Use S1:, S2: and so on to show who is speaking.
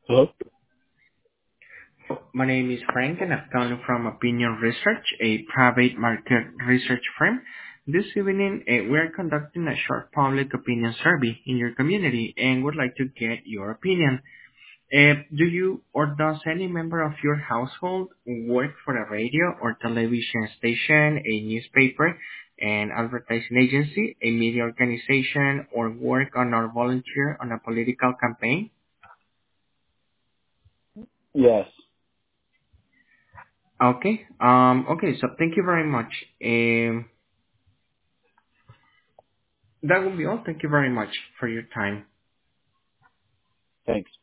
S1: Hello?
S2: My name is Frank, and I'm calling from Opinion Research, a private market research firm. This evening, we're conducting a short public opinion survey in your community and would like to get your opinion. Do you or does any member of your household work for a radio or television station, a newspaper, an advertising agency, a media organization, or work on or volunteer on a political campaign?
S1: Yes.
S2: Okay. So thank you very much. That will be all. Thank you very much for your time.
S1: Thanks.